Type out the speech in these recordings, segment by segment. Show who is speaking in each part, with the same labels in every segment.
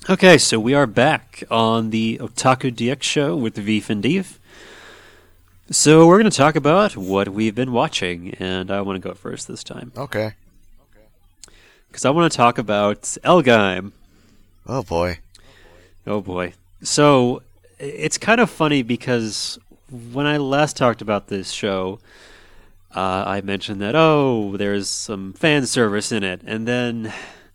Speaker 1: Okay, so we are back on the Otaku DX show with Veef and Deef. So we're going to talk about what we've been watching, and I want to go first this time.
Speaker 2: Okay.
Speaker 1: Because I want to talk about Elgaim.
Speaker 2: Oh boy.
Speaker 1: Oh boy. So it's kind of funny because when I last talked about this show, I mentioned that, there's some fan service in it, and then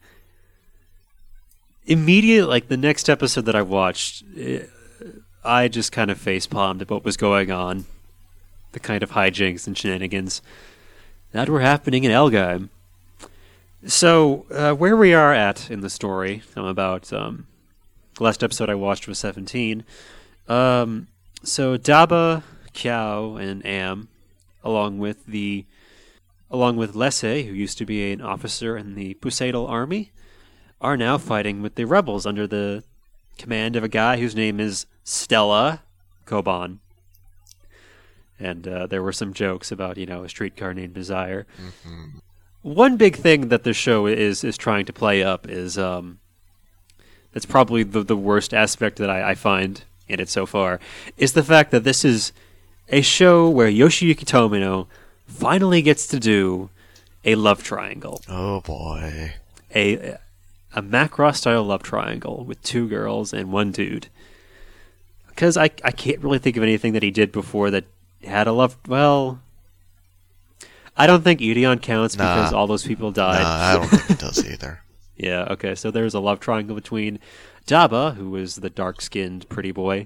Speaker 1: immediately, the next episode that I watched, I just kind of facepalmed at what was going on. The kind of hijinks and shenanigans that were happening in Elgaim. So, where we are at in the story, I'm about, the last episode I watched was 17. So Daba, Kiao, and Am, along with Lesse, who used to be an officer in the Pusadal army, are now fighting with the rebels under the command of a guy whose name is Stella Koban. And there were some jokes about, a streetcar named Desire. Mm-hmm. One big thing that the show is trying to play up is, that's probably the worst aspect that I find in it so far, is the fact that this is a show where Yoshiyuki Tomino finally gets to do a love triangle.
Speaker 2: Oh boy.
Speaker 1: A Macross-style love triangle with two girls and one dude. Because I can't really think of anything that he did before that had a love... Well, I don't think Ideon counts because all those people died.
Speaker 2: I don't think it does either.
Speaker 1: Yeah, okay, so there's a love triangle between Daba, who is the dark-skinned pretty boy,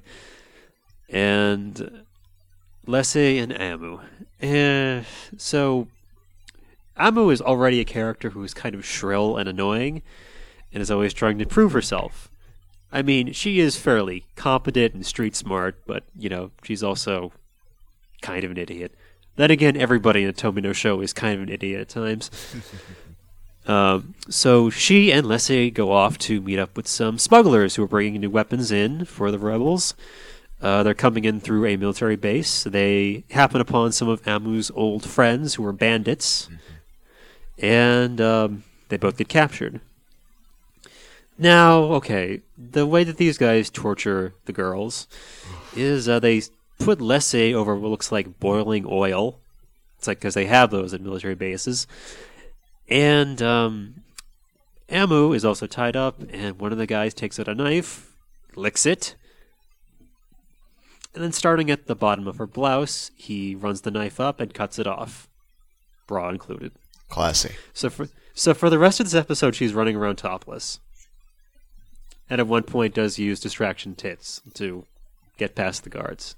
Speaker 1: and Lesse and Amu. So Amu is already a character who is kind of shrill and annoying, and is always trying to prove herself. I mean, she is fairly competent and street smart, but, she's also kind of an idiot. Then again, everybody in a Tomino show is kind of an idiot at times. So she and Lesse go off to meet up with some smugglers who are bringing new weapons in for the rebels. They're coming in through a military base. They happen upon some of Amu's old friends who are bandits, and they both get captured. Now, okay, the way that these guys torture the girls is they put Lesse over what looks like boiling oil. It's because they have those at military bases. And Amu is also tied up, and one of the guys takes out a knife, licks it, and then starting at the bottom of her blouse, he runs the knife up and cuts it off, bra included.
Speaker 2: Classy.
Speaker 1: So for the rest of this episode, she's running around topless. And at one point does use distraction tits to get past the guards.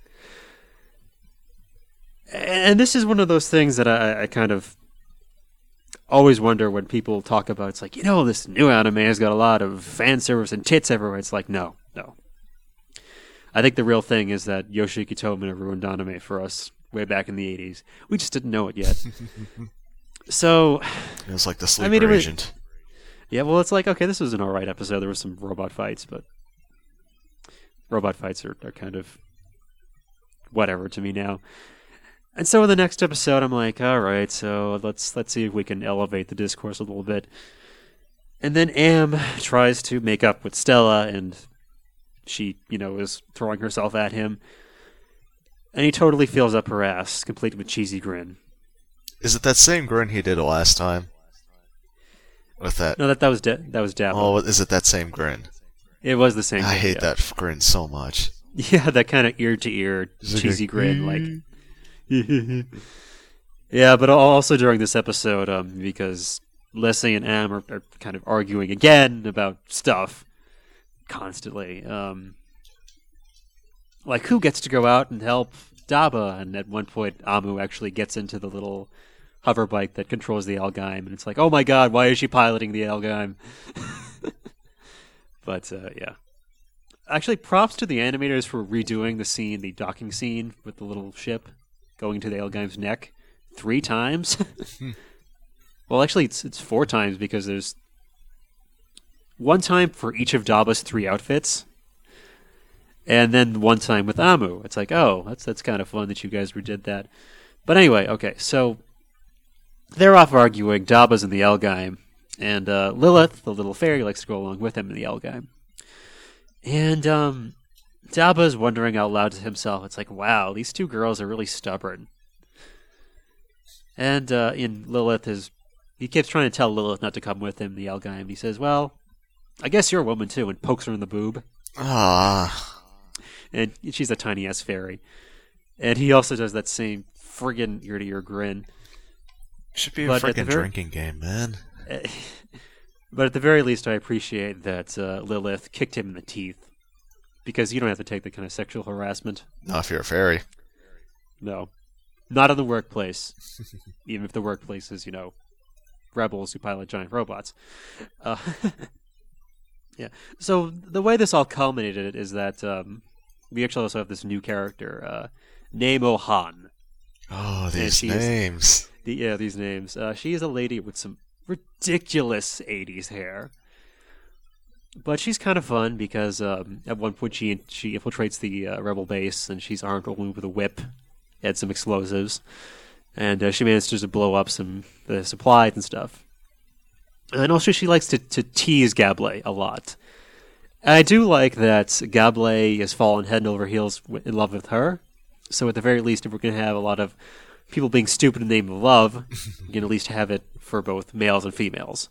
Speaker 1: And this is one of those things that I kind of always wonder when people talk about. It's like, this new anime has got a lot of fan service and tits everywhere. It's like, no. I think the real thing is that Yoshiyuki Tomino ruined anime for us way back in the 80s. We just didn't know it yet. So
Speaker 2: it was like the sleeper agent.
Speaker 1: Yeah, well, it's like, okay, this was an alright episode. There were some robot fights, but robot fights are kind of whatever to me now. And so in the next episode, I'm like, alright, so let's see if we can elevate the discourse a little bit. And then Am tries to make up with Stella, and she, is throwing herself at him. And he totally fills up her ass, complete with cheesy grin.
Speaker 2: Is it that same grin he did last time? With that?
Speaker 1: No, that was Dappa.
Speaker 2: Oh, is it that same grin?
Speaker 1: It was the same
Speaker 2: I
Speaker 1: grin,
Speaker 2: hate that grin so much.
Speaker 1: Yeah, that kind of ear-to-ear cheesy grin, like... Yeah, but also during this episode, because Lesse and Am are kind of arguing again about stuff constantly. Like, who gets to go out and help Daba? And at one point, Amu actually gets into the little hover bike that controls the Elgaim, and it's like, oh my god, why is she piloting the Elgaim? But, yeah. Actually, props to the animators for redoing the docking scene with the little ship going to the Elgaim's neck 3 times. Well, actually, it's 4 times because there's 1 time for each of Daba's 3 outfits, and then 1 time with Amu. It's like, oh, that's kind of fun that you guys redid that. But anyway, okay, so they're off arguing. Daba's in the Elgaim, And Lilith, the little fairy, likes to go along with him and the L guy. And Daba's wondering out loud to himself, it's like, wow, these two girls are really stubborn. And he keeps trying to tell Lilith not to come with him, the L guy, and he says, well, I guess you're a woman too, and pokes her in the boob.
Speaker 2: Ah.
Speaker 1: And she's a tiny-ass fairy. And he also does that same friggin' ear-to-ear grin.
Speaker 2: Should be a friggin' drinking game, man.
Speaker 1: But at the very least, I appreciate that Lilith kicked him in the teeth. Because you don't have to take the kind of sexual harassment.
Speaker 2: Not if you're a fairy.
Speaker 1: No. Not in the workplace. Even if the workplace is, rebels who pilot giant robots. Yeah. So the way this all culminated is that we actually also have this new character, Nemo Han.
Speaker 2: Oh, these names.
Speaker 1: These names. She is a lady with some ridiculous 80s hair. But she's kind of fun because at one point she infiltrates the rebel base and she's armed only with a whip and some explosives. And she manages to blow up some the supplies and stuff. And also she likes to tease Gable a lot. I do like that Gable has fallen head and over heels in love with her. So at the very least, if we're going to have a lot of people being stupid in the name of love, you can at least have it for both males and females.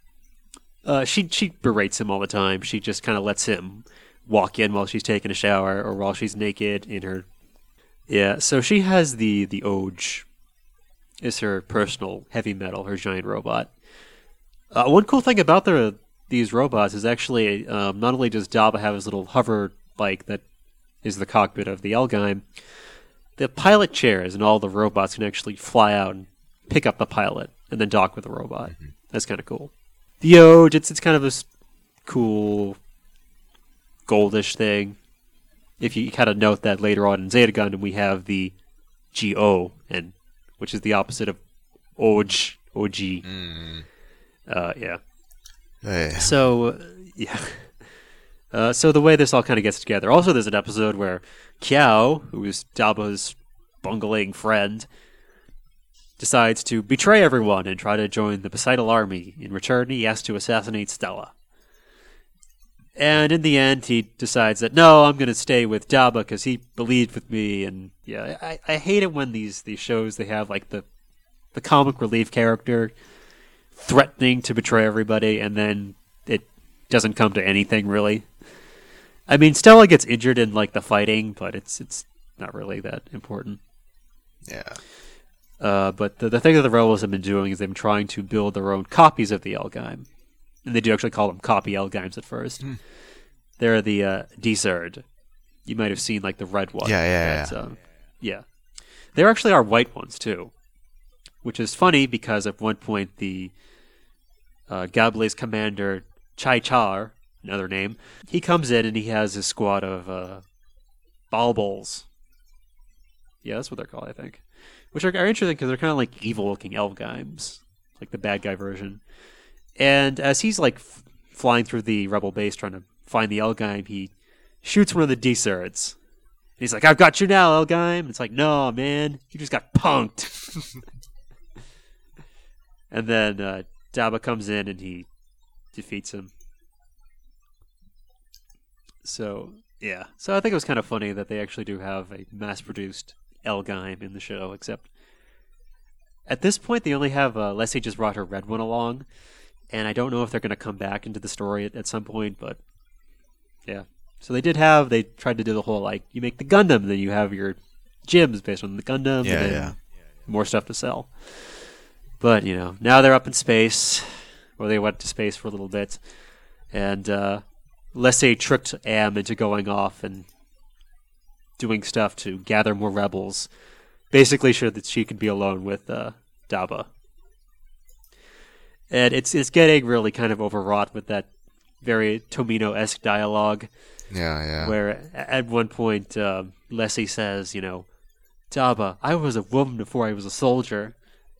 Speaker 1: She berates him all the time. She just kind of lets him walk in while she's taking a shower or while she's naked in her... Yeah, so she has the Oj. Is her personal heavy metal, her giant robot. One cool thing about these robots is actually not only does Daba have his little hover bike that is the cockpit of the Elgheim, the pilot chairs and all the robots can actually fly out and pick up the pilot and then dock with the robot. Mm-hmm. That's kind of cool. The Oj, it's kind of this cool goldish thing. If you kind of note that later on in Zeta Gundam we have the GO, which is the opposite of Oj, OG.
Speaker 2: Mm.
Speaker 1: Yeah.
Speaker 2: Hey.
Speaker 1: So, yeah. So the way this all kind of gets together. Also, there's an episode where Kiao, who is Daba's bungling friend, decides to betray everyone and try to join the Poseidon army. In return, he has to assassinate Stella. And in the end, he decides that, no, I'm going to stay with Daba because he believed with me. And yeah, I hate it when these shows, they have like the comic relief character threatening to betray everybody, and then it doesn't come to anything, really. I mean, Stella gets injured in like the fighting, but it's not really that important.
Speaker 2: Yeah.
Speaker 1: But the thing that the rebels have been doing is they've been trying to build their own copies of the Elgheim. And they do actually call them copy Elgheims at first. Hmm. They're the Deserd. You might have seen like the red one. Yeah. There actually are white ones too, which is funny because at one point the Gable's commander Chai Char, another name, he comes in and he has his squad of Balbols. Yeah, that's what they're called, I think. Which are interesting because they're kind of like evil-looking Elgheims, like the bad guy version. And as he's like flying through the rebel base trying to find the Elgheim, he shoots one of the Deserds. And he's like, I've got you now, Elgheim. It's like, no, man, you just got punked. And then Daba comes in and he defeats him. So, yeah. So I think it was kind of funny that they actually do have a mass-produced Elgheim in the show, except at this point they only have Leslie just brought her red one along. And I don't know if they're going to come back into the story at some point, but yeah. So they tried to do the whole, like, you make the Gundam, then you have your gyms based on the Gundam, and then more stuff to sell. But, now they're up in space, or they went to space for a little bit, and Leslie tricked Am into going off and doing stuff to gather more rebels, basically so that she could be alone with Daba. And it's getting really kind of overwrought with that very Tomino-esque dialogue.
Speaker 2: Yeah.
Speaker 1: Where at one point, Leslie says, Daba, I was a woman before I was a soldier.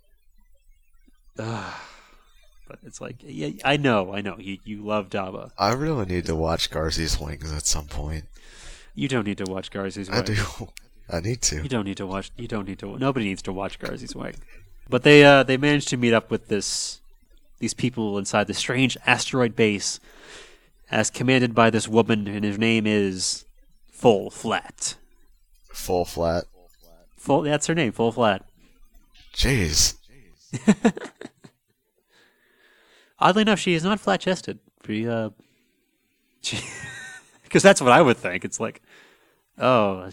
Speaker 1: But it's like, yeah, I know. You love Daba.
Speaker 2: I really need to watch Garzy's Wings at some point.
Speaker 1: You don't need to watch Garzy's Wing.
Speaker 2: I do. I need to.
Speaker 1: You don't need to. Nobody needs to watch Garzy's Wing. But they managed to meet up with this these people inside the strange asteroid base as commanded by this woman, and his name is Full Flat.
Speaker 2: Full Flat.
Speaker 1: That's her name, Full Flat.
Speaker 2: Jeez.
Speaker 1: Oddly enough, she is not flat-chested. Because that's what I would think. It's like, oh,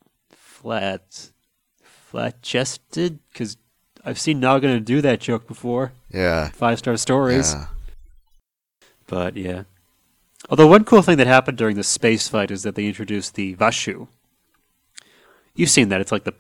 Speaker 1: flat-chested? Because I've seen Nagano do that joke before.
Speaker 2: Yeah.
Speaker 1: 5-star stories.
Speaker 2: Yeah.
Speaker 1: But, yeah. Although one cool thing that happened during the space fight is that they introduced the Vashu. You've seen that. It's like the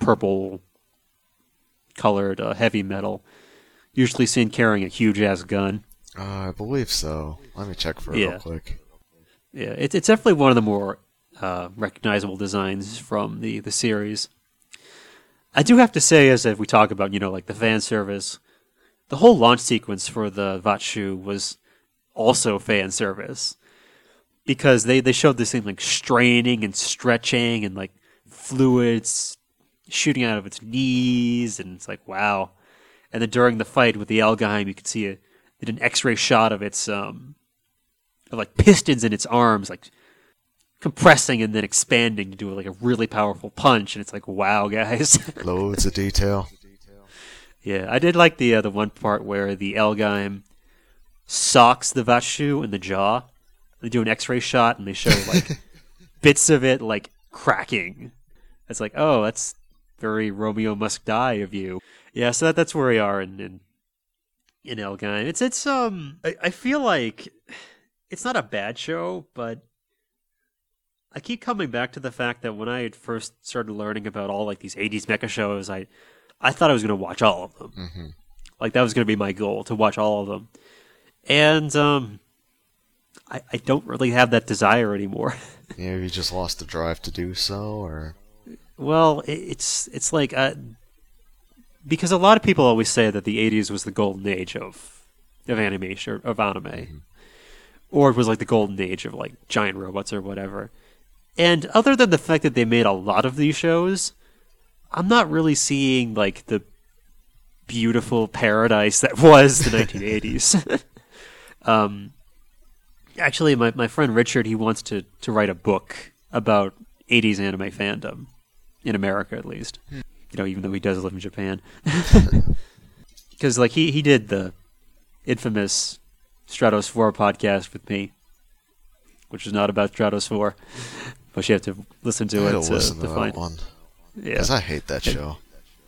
Speaker 1: purple-colored heavy metal. Usually seen carrying a huge-ass gun.
Speaker 2: I believe so. Let me check for it real quick.
Speaker 1: Yeah, it's definitely one of the more recognizable designs from the series. I do have to say, as we talk about, like the fan service, the whole launch sequence for the Vatshu was also fan service. Because they showed this thing like straining and stretching and like fluids shooting out of its knees, and it's like, wow. And then during the fight with the Elgheim, you could see they did an X-ray shot of its like pistons in its arms, like compressing and then expanding to do like a really powerful punch, and it's like, wow, guys.
Speaker 2: Loads of detail.
Speaker 1: Yeah, I did like the one part where the Elgheim socks the Vatshu in the jaw. They do an X-ray shot and they show like bits of it like cracking. It's like, oh, that's very Romeo Must Die of you. Yeah, so that's where we are in Elgheim. It's I feel like it's not a bad show, but I keep coming back to the fact that when I had first started learning about all like these 80s mecha shows, I thought I was going to watch all of them.
Speaker 2: Mm-hmm.
Speaker 1: Like that was going to be my goal, to watch all of them. And I don't really have that desire anymore.
Speaker 2: Yeah, you just lost the drive to do so, or?
Speaker 1: Well, it's like because a lot of people always say that the 80s was the golden age of animation, or of anime. Mm-hmm. Or it was like the golden age of like giant robots or whatever. And other than the fact that they made a lot of these shows, I'm not really seeing like the beautiful paradise that was the 1980s. Actually, my friend Richard, he wants to write a book about 80s anime fandom, in America at least. Even though he does live in Japan. Because like he did the infamous Stratos 4 podcast with me, which is not about Stratos 4, but you have to listen to it to find
Speaker 2: one.
Speaker 1: Yeah,
Speaker 2: because I hate that show.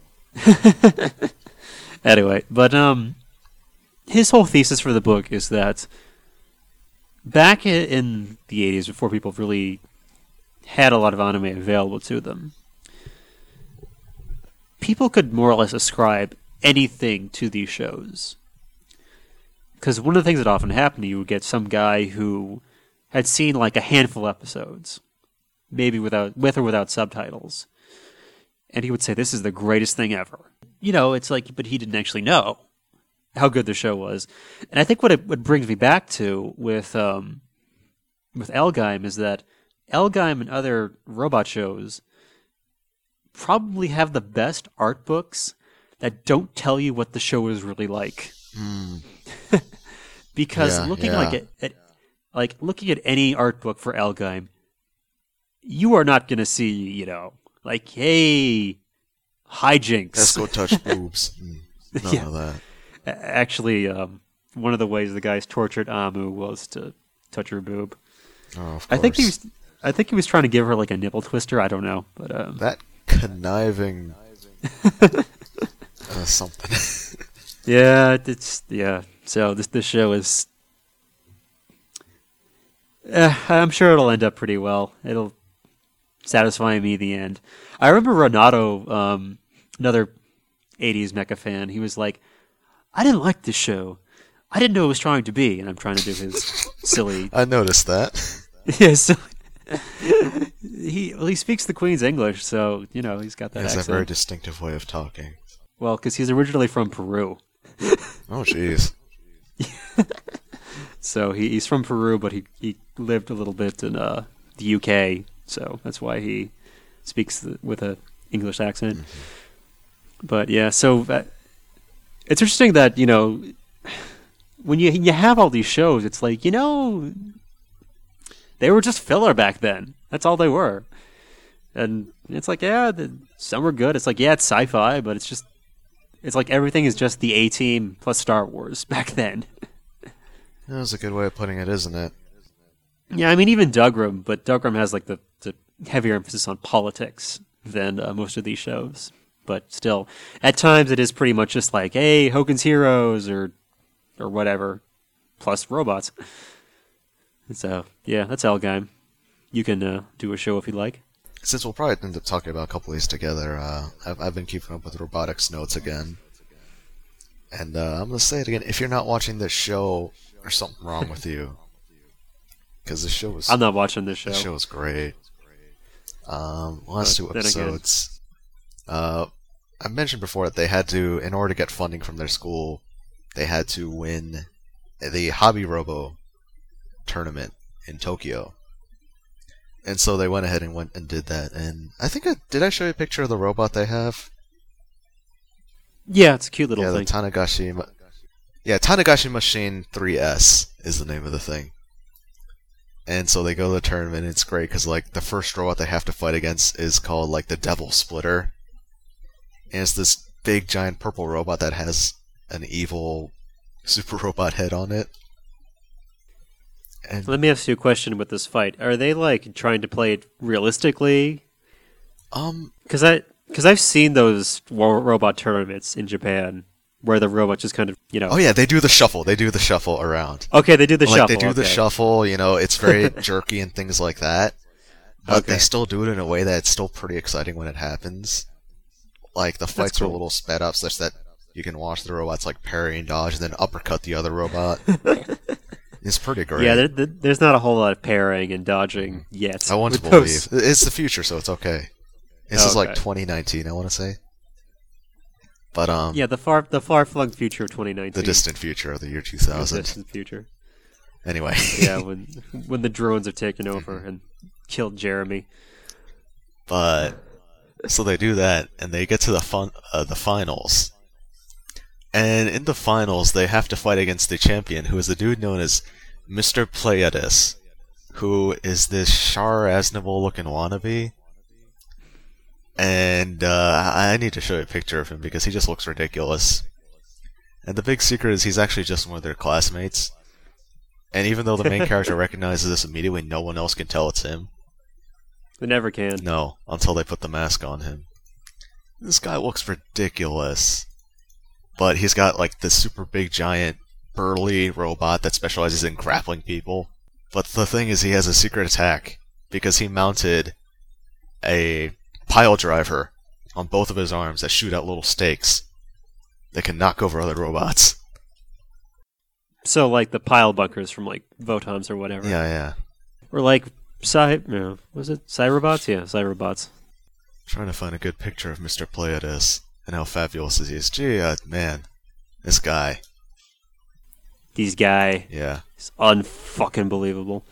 Speaker 1: Anyway, but his whole thesis for the book is that back in the 80s, before people really had a lot of anime available to them, people could more or less ascribe anything to these shows. Because one of the things that often happened, you would get some guy who had seen like a handful of episodes, maybe with or without subtitles, and he would say, "This is the greatest thing ever." It's like, but he didn't actually know how good the show was. And I think what brings me back to with Elgheim is that Elgheim and other robot shows probably have the best art books that don't tell you what the show is really like. Because looking at any art book for Elgheim, you are not going to see, like, hey, hijinks.
Speaker 2: Let's go touch boobs. None of that.
Speaker 1: Actually, one of the ways the guys tortured Amu was to touch her boob.
Speaker 2: Oh, of course.
Speaker 1: I think he was trying to give her like a nipple twister. I don't know, but
Speaker 2: that conniving something.
Speaker 1: Yeah. So this show is. I'm sure it'll end up pretty well. It'll satisfy me in the end. I remember Renato, another 80s mecha fan. He was like, "I didn't like this show. I didn't know it was trying to be," and I'm trying to do his silly.
Speaker 2: I noticed that.
Speaker 1: Yeah, so he speaks the Queen's English, so he's got that accent.
Speaker 2: He has a very distinctive way of talking.
Speaker 1: Well, because he's originally from Peru.
Speaker 2: Oh, jeez.
Speaker 1: So he's from Peru, but he lived a little bit in the UK, so that's why he speaks with an English accent. Mm-hmm. But yeah, so it's interesting that when you have all these shows, it's like, they were just filler back then. That's all they were. And it's like, yeah, some were good. It's like, yeah, it's sci-fi, but it's like everything is just the A-Team plus Star Wars back then.
Speaker 2: That was a good way of putting it, isn't it?
Speaker 1: Yeah, I mean, even Dougram, but Dougram has like the heavier emphasis on politics than most of these shows. But still, at times it is pretty much just like, hey, Hogan's Heroes or whatever, plus robots. So, yeah, that's Elgheim. You can do a show if you'd like.
Speaker 2: Since we'll probably end up talking about a couple of these together, I've been keeping up with Robotics Notes again. And I'm going to say it again. If you're not watching this show, there's something wrong with you. Because the show was...
Speaker 1: I'm not watching this show.
Speaker 2: The show was great. Last two episodes... I mentioned before that they had to, in order to get funding from their school, they had to win the Hobby Robo tournament in Tokyo. And so they went ahead and went and did that. And I think did I show you a picture of the robot they have?
Speaker 1: Yeah, it's a cute little thing.
Speaker 2: The Tanagashi Machine 3S is the name of the thing. And so they go to the tournament, and it's great because like the first robot they have to fight against is called like the Devil Splitter. And it's this big giant purple robot that has an evil super robot head on it. And
Speaker 1: let me ask you a question with this fight. Are they like trying to play it realistically? Because I've seen those robot tournaments in Japan where the robot just kind of
Speaker 2: Oh yeah, they do the shuffle. They do the shuffle around.
Speaker 1: Okay, they do the shuffle.
Speaker 2: They do the shuffle. It's very jerky and things like that. But they still do it in a way that's still pretty exciting when it happens. Like the fights are a little sped up such that you can watch the robots like parry and dodge and then uppercut the other robot. It's pretty great.
Speaker 1: Yeah, there's not a whole lot of parrying and dodging yet.
Speaker 2: I want to believe. It's the future, so it's okay. This is like 2019, I want to say. But
Speaker 1: yeah, the far-flung future of 2019.
Speaker 2: The distant future of the year 2000.
Speaker 1: The distant future.
Speaker 2: Anyway.
Speaker 1: Yeah, when the drones have taken over and killed Jeremy.
Speaker 2: But so they do that, and they get to the finals. And in the finals, they have to fight against the champion, who is a dude known as Mr. Pleiades, who is this Char Aznavour-looking wannabe. And I need to show you a picture of him because he just looks ridiculous. And the big secret is he's actually just one of their classmates. And even though the main character recognizes this immediately, no one else can tell it's him.
Speaker 1: They never can.
Speaker 2: No, until they put the mask on him. This guy looks ridiculous. But he's got like this super big giant burly robot that specializes in grappling people. But the thing is he has a secret attack because he mounted a pile driver on both of his arms that shoot out little stakes that can knock over other robots.
Speaker 1: So like the pile bunkers from like Votoms or whatever.
Speaker 2: Yeah.
Speaker 1: Or like was it Cyberbots? Yeah, Cyberbots.
Speaker 2: Trying to find a good picture of Mr. Pleiades and how fabulous he is. Gee, man, this guy. Yeah.
Speaker 1: He's unfucking believable.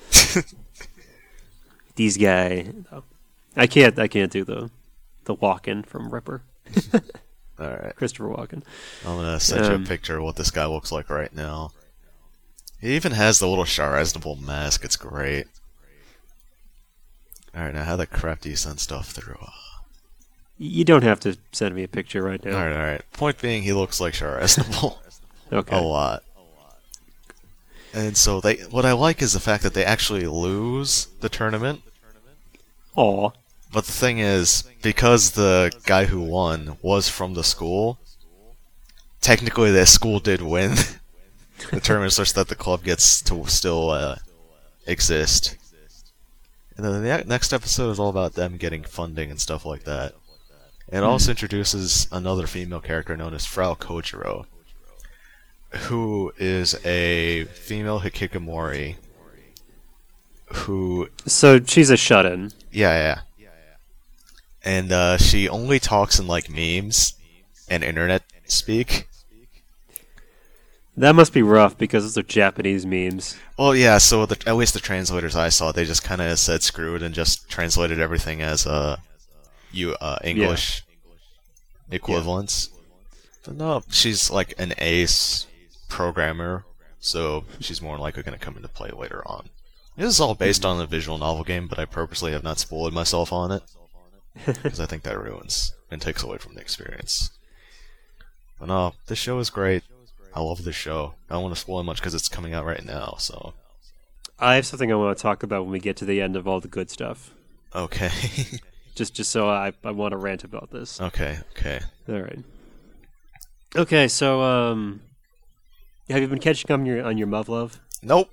Speaker 1: These guy. I can't do the Walken from Ripper.
Speaker 2: Alright.
Speaker 1: Christopher Walken.
Speaker 2: I'm gonna send you a picture of what this guy looks like right now. He even has the little Char Aznavour mask. It's great. Alright, now how the crap do you send stuff through?
Speaker 1: You don't have to send me a picture right now.
Speaker 2: Alright. Point being, he looks like Char Aznavour.
Speaker 1: Okay.
Speaker 2: A lot. And so what I like is the fact that they actually lose the tournament.
Speaker 1: Aw.
Speaker 2: But the thing is, because the guy who won was from the school, technically the school did win the tournament such that the club gets to still exist. And then the next episode is all about them getting funding and stuff like that. It also introduces another female character known as Frau Kojiro, who is a female hikikomori who...
Speaker 1: So she's a shut-in.
Speaker 2: Yeah. And she only talks in like memes and internet speak.
Speaker 1: That must be rough because those are Japanese memes.
Speaker 2: Well, yeah, so at least the translators I saw, they just kind of said screw it and just translated everything as English equivalents. Yeah. But no, she's like an ace programmer so she's more likely going to come into play later on. This is all based on a visual novel game, but I purposely have not spoiled myself on it, because I think that ruins and takes away from the experience. But no, this show is great. I love this show. I don't want to spoil much because it's coming out right now, so...
Speaker 1: I have something I want to talk about when we get to the end of all the good stuff.
Speaker 2: Okay.
Speaker 1: just so I want to rant about this.
Speaker 2: Okay.
Speaker 1: All right. Okay, so have you been catching up on your Muv-Luv?
Speaker 2: Nope.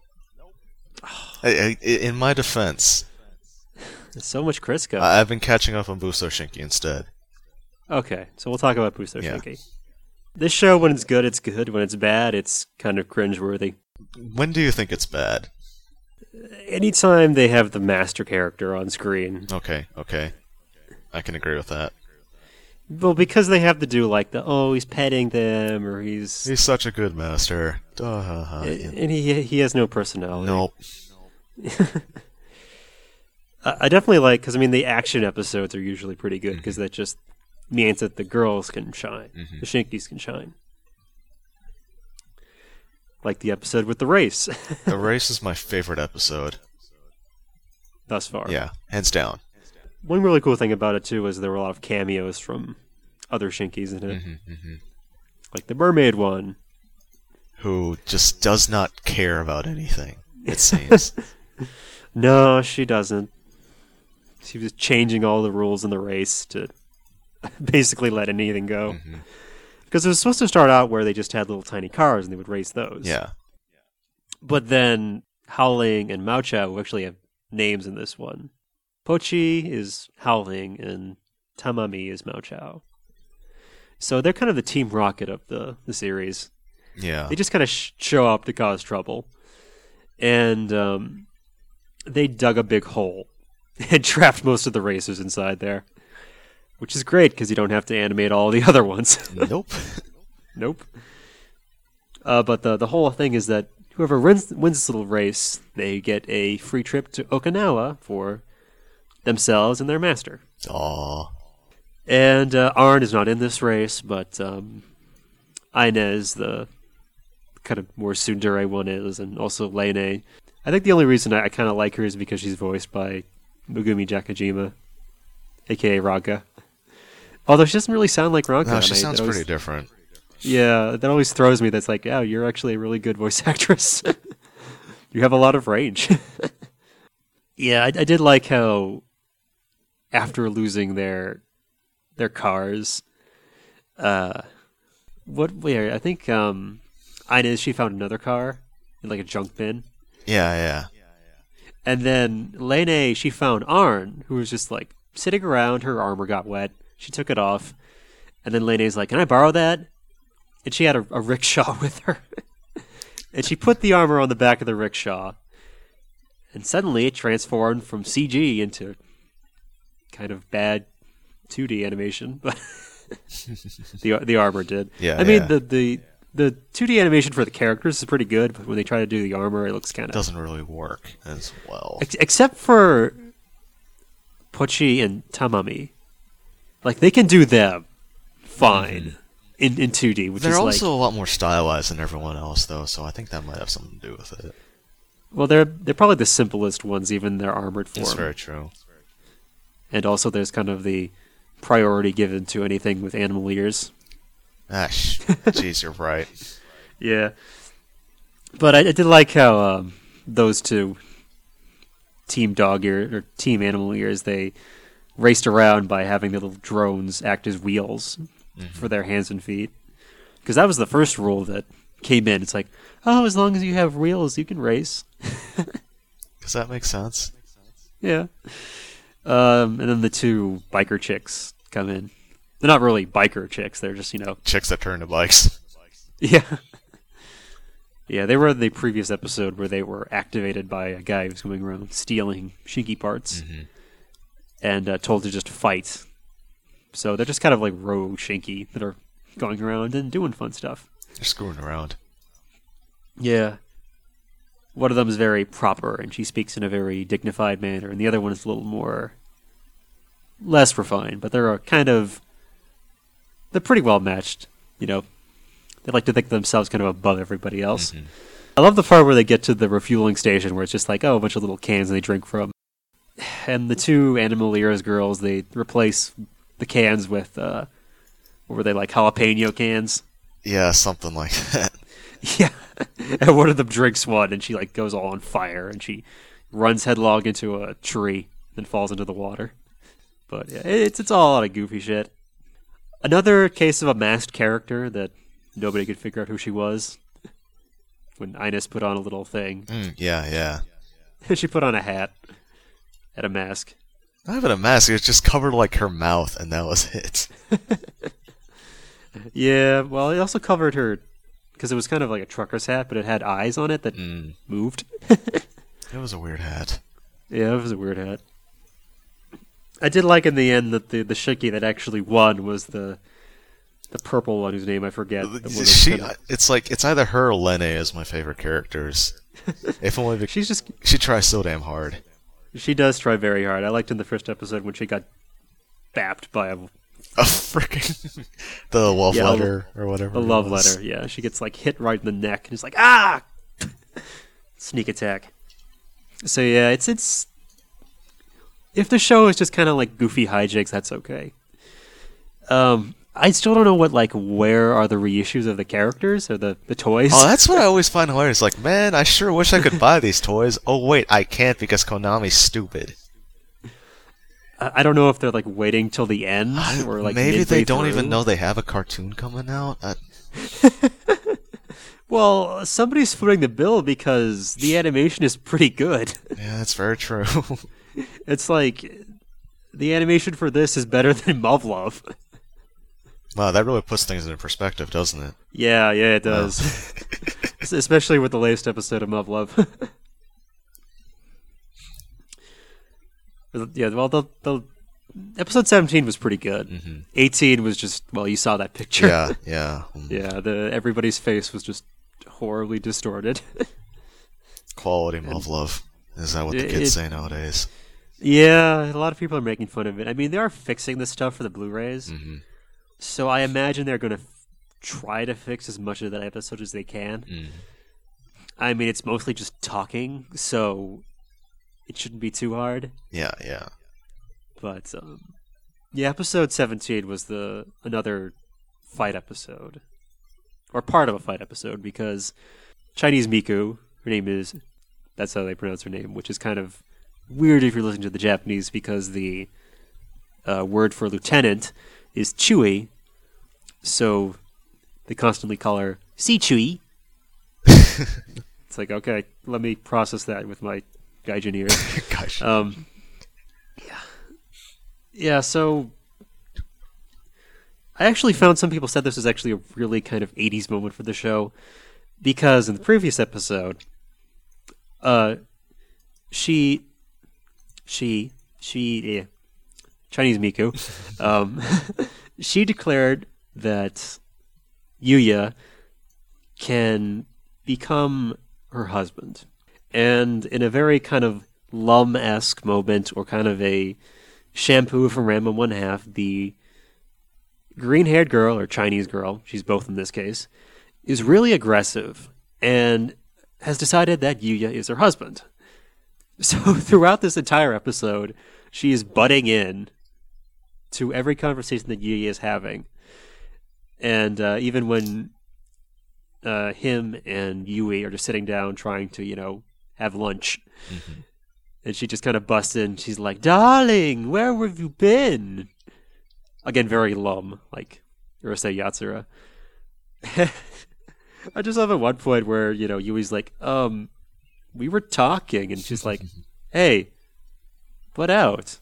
Speaker 2: In my defense,
Speaker 1: There's so much Crisco.
Speaker 2: I've been catching up on Busou Shinki instead.
Speaker 1: Okay, so we'll talk about Busou
Speaker 2: Yeah.
Speaker 1: Shinki. This show, when it's good, it's good. When it's bad, it's kind of cringeworthy.
Speaker 2: When do you think it's bad?
Speaker 1: Anytime they have the master character on screen.
Speaker 2: Okay. I can agree with that.
Speaker 1: Well, because they have to do like he's petting them, or he's
Speaker 2: such a good master.
Speaker 1: and he has no personality.
Speaker 2: Nope.
Speaker 1: I definitely like, because I mean the action episodes are usually pretty good because that just means that the girls can shine, the Shinkis can shine. Like the episode with the race.
Speaker 2: The race is my favorite episode.
Speaker 1: Thus far.
Speaker 2: Yeah, hands down.
Speaker 1: One really cool thing about it too was there were a lot of cameos from other Shinkis in it. Like the mermaid one.
Speaker 2: Who just does not care about anything, it seems.
Speaker 1: No, she doesn't. She was changing all the rules in the race to basically let anything go. Because it was supposed to start out where they just had little tiny cars and they would race those.
Speaker 2: Yeah.
Speaker 1: But then Howling and Mao Chao actually have names in this one. Pochi is Howling and Tamami is Mao Chao. So they're kind of the Team Rocket of the series.
Speaker 2: Yeah.
Speaker 1: They just kind of show up to cause trouble. And they dug a big hole and trapped most of the racers inside there. Which is great because you don't have to animate all the other ones.
Speaker 2: Nope.
Speaker 1: Nope. But the whole thing is that whoever wins this little race, they get a free trip to Okinawa for themselves and their master.
Speaker 2: Aww.
Speaker 1: And Arn is not in this race, but Inez, the kind of more tsundere one, is, and also Lene. I think the only reason I kind of like her is because she's voiced by Megumi Jakajima, a.k.a. Ranka. Although she doesn't really sound like Ranka.
Speaker 2: No, she sounds pretty different.
Speaker 1: Yeah, that always throws me. That's like, yeah, you're actually a really good voice actress. You have a lot of range. Yeah, I did like how after losing their cars, I think Inez, she found another car in like a junk bin.
Speaker 2: Yeah.
Speaker 1: And then Lene, she found Arn, who was just like sitting around. Her armor got wet. She took it off. And then Lene's like, can I borrow that? And she had a rickshaw with her. And she put the armor on the back of the rickshaw. And suddenly it transformed from CG into kind of bad 2D animation. But the armor did.
Speaker 2: Yeah,
Speaker 1: I mean,
Speaker 2: yeah.
Speaker 1: the 2D animation for the characters is pretty good, but when they try to do the armor, it looks kind of...
Speaker 2: Doesn't really work as well.
Speaker 1: Except for Pochi and Tamami. Like, they can do them fine in 2D, which
Speaker 2: They're
Speaker 1: is
Speaker 2: also a lot more stylized than everyone else, though, so I think that might have something to do with it.
Speaker 1: Well, they're probably the simplest ones, even in their armored form.
Speaker 2: That's very true.
Speaker 1: And also there's kind of the priority given to anything with animal ears.
Speaker 2: Jeez, you're right.
Speaker 1: Yeah. But I did like how those two, Team Dog Ear, or Team Animal Ears, they raced around by having the little drones act as wheels for their hands and feet. Because that was the first rule that came in. It's like, oh, as long as you have wheels, you can race.
Speaker 2: Does that make sense?
Speaker 1: Yeah. And then the two biker chicks come in. They're not really biker chicks. They're just,
Speaker 2: Chicks that turn to bikes.
Speaker 1: Yeah. Yeah, they were in the previous episode where they were activated by a guy who's going around stealing Shinki parts and told to just fight. So they're just kind of like rogue Shinki that are going around and doing fun stuff.
Speaker 2: They're screwing around.
Speaker 1: Yeah. One of them is very proper, and she speaks in a very dignified manner, and the other one is a little more... less refined, but they're pretty well matched, They like to think of themselves kind of above everybody else. I love the part where they get to the refueling station where it's just like, oh, a bunch of little cans they drink from. And the two Animaleers girls, they replace the cans with, what were they, like jalapeno cans?
Speaker 2: Yeah, something like that.
Speaker 1: Yeah. And one of them drinks one and she like goes all on fire and she runs headlong into a tree and falls into the water. But yeah, it's all a lot of goofy shit. Another case of a masked character that nobody could figure out who she was. When Ines put on a little thing.
Speaker 2: Yeah.
Speaker 1: She put on a hat and a mask.
Speaker 2: Not even a mask, it was just covered like her mouth, and that was it.
Speaker 1: Yeah, well, it also covered her, because it was kind of like a trucker's hat, but it had eyes on it that moved.
Speaker 2: It was a weird hat.
Speaker 1: Yeah, it was a weird hat. I did like in the end that the Shiki that actually won was the purple one whose name I forget.
Speaker 2: It's either her or Lene as my favorite characters. If only because she tries so damn hard.
Speaker 1: She does try very hard. I liked in the first episode when she got bapped by a
Speaker 2: freaking the love letter or whatever.
Speaker 1: The love letter, yeah. She gets like hit right in the neck and it's like ah, sneak attack. So yeah, it's if the show is just kind of like goofy hijinks, that's okay. I still don't know where are the reissues of the characters or the toys.
Speaker 2: Oh, that's what I always find hilarious. Like, man, I sure wish I could buy these toys. Oh, wait, I can't because Konami's stupid.
Speaker 1: I don't know if they're like waiting till the end or like
Speaker 2: maybe they don't
Speaker 1: through.
Speaker 2: even know they have a cartoon coming out.
Speaker 1: Well, somebody's footing the bill because the animation is pretty good.
Speaker 2: Yeah, that's very true.
Speaker 1: It's like the animation for this is better than Muv-Luv.
Speaker 2: Wow, that really puts things into perspective, doesn't it?
Speaker 1: Yeah, it does. Especially with the latest episode of Muv-Luv. Yeah, well, the episode 17 was pretty good. Mm-hmm. 18 was just, well, you saw that picture.
Speaker 2: Yeah.
Speaker 1: Yeah, everybody's face was just horribly distorted.
Speaker 2: Quality Muv-Luv. Is that what the kids say nowadays?
Speaker 1: Yeah, a lot of people are making fun of it. I mean, they are fixing this stuff for the Blu-rays. Mm-hmm. So I imagine they're going to try to fix as much of that episode as they can. Mm. I mean, it's mostly just talking, so it shouldn't be too hard.
Speaker 2: Yeah.
Speaker 1: But, episode 17 was another fight episode. Or part of a fight episode, because Chinese Miku, her name is... That's how they pronounce her name, which is kind of weird if you're listening to the Japanese, because the word for lieutenant is Chui, so they constantly call her Si Chui. It's like, okay, let me process that with my gaijin ears.
Speaker 2: Gosh.
Speaker 1: Yeah, so I actually found some people said this was actually a really kind of 80s moment for the show, because in the previous episode, Chinese Miku, she declared that Yuya can become her husband. And in a very kind of Lum-esque moment, or kind of a shampoo from Ranma 1/2, the green-haired girl, or Chinese girl, she's both in this case, is really aggressive and has decided that Yuya is her husband. So throughout this entire episode, she is butting in to every conversation that Yuya is having. And even when him and Yui are just sitting down trying to, have lunch, mm-hmm. and she just kind of busts in, she's like, "Darling, where have you been?" Again, very Lum, like Urusei Yatsura. I just love at one point where, Yui's like, we were talking, and she's like, "Hey, butt out."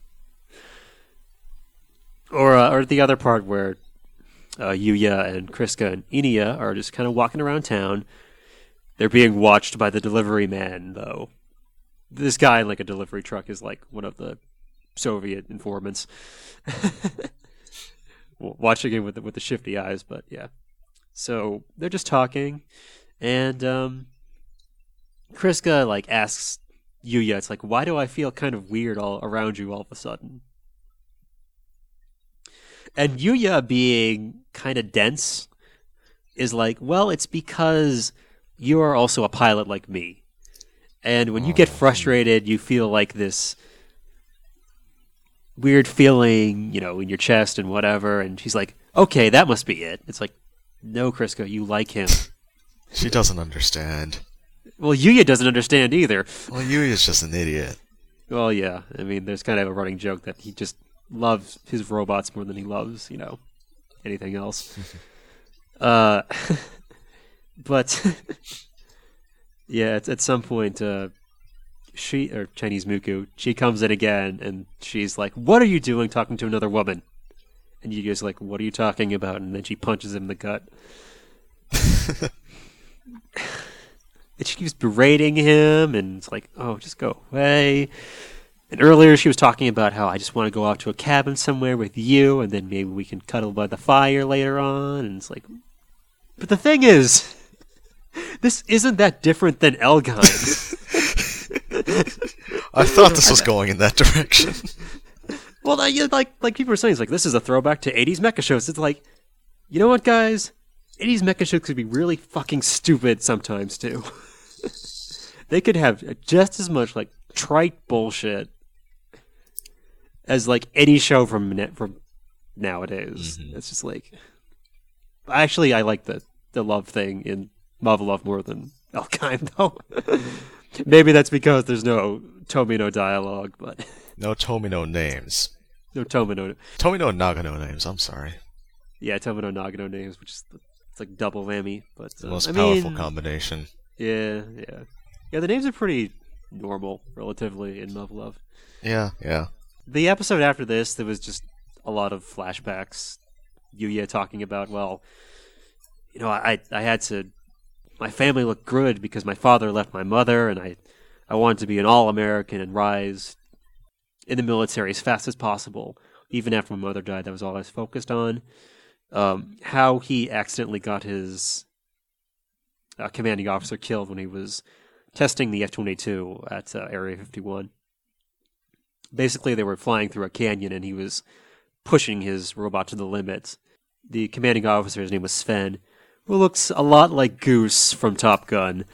Speaker 1: Or the other part where Yuya and Kriska and Inia are just kind of walking around town. They're being watched by the delivery man, though. This guy in like a delivery truck is like one of the Soviet informants. Watching him with the shifty eyes, but yeah. So they're just talking, and Kriska like asks Yuya, it's like, "Why do I feel kind of weird all around you all of a sudden?" And Yuya, being kind of dense, is like, "Well, it's because you are also a pilot like me. And when you get frustrated, you feel like this weird feeling, in your chest and whatever. And she's like, okay, that must be it. It's like, no, Kriska, you like him.
Speaker 2: She doesn't understand.
Speaker 1: Well, Yuya doesn't understand either.
Speaker 2: Well, Yuya's just an idiot.
Speaker 1: Well, yeah. I mean, there's kind of a running joke that he just loves his robots more than he loves, anything else. But yeah, at some point, Chinese Muku, she comes in again, and she's like, "What are you doing talking to another woman?" And Yuya's like, "What are you talking about?" And then she punches him in the gut. And she keeps berating him, and it's like, "Oh, just go away." And earlier she was talking about how I just want to go out to a cabin somewhere with you, and then maybe we can cuddle by the fire later on. And it's like, but the thing is, this isn't that different than Elgheim.
Speaker 2: I thought this was going in that direction.
Speaker 1: Well, like people were saying, it's like, this is a throwback to 80s mecha shows. It's like, you know what, guys? 80s mecha shows could be really fucking stupid sometimes, too. They could have just as much, like, trite bullshit as, like, any show from nowadays. Mm-hmm. It's just like... Actually, I like the love thing in Marvel Love more than Elgheim, though. Maybe that's because there's no Tomino dialogue, but...
Speaker 2: No Tomino names.
Speaker 1: No Tomino...
Speaker 2: Tomino and Nagano names, I'm sorry.
Speaker 1: Yeah, Tomino and Nagano names, which is... It's like double whammy, but...
Speaker 2: the most powerful combination.
Speaker 1: Yeah. Yeah, the names are pretty normal, relatively, in Marvel Love.
Speaker 2: Yeah.
Speaker 1: The episode after this, there was just a lot of flashbacks. Yuya talking about, well, I had to... My family looked good because my father left my mother, and I wanted to be an all-American and rise in the military as fast as possible. Even after my mother died, that was all I was focused on. How he accidentally got his commanding officer killed when he was testing the F-22 at Area 51. Basically, they were flying through a canyon, and he was pushing his robot to the limit. The commanding officer, his name was Sven, who looks a lot like Goose from Top Gun.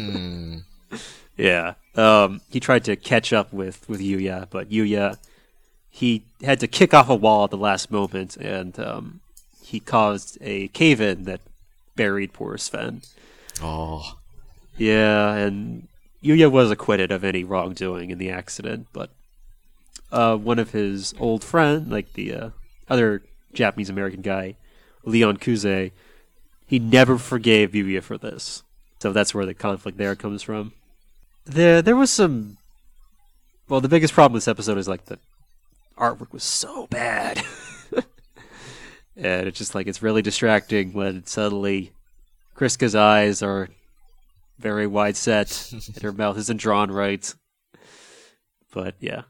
Speaker 1: Yeah. He tried to catch up with Yuya, but Yuya, he had to kick off a wall at the last moment, and he caused a cave-in that buried poor Sven.
Speaker 2: Oh.
Speaker 1: Yeah, and Yuya was acquitted of any wrongdoing in the accident, but one of his old friends, like the other Japanese-American guy, Leon Kuze, he never forgave Yuya for this. So that's where the conflict there comes from. There was some... Well, the biggest problem with this episode is, like, the artwork was so bad. And it's just, like, it's really distracting when suddenly Kriska's eyes are very wide set and her mouth isn't drawn right. But, yeah.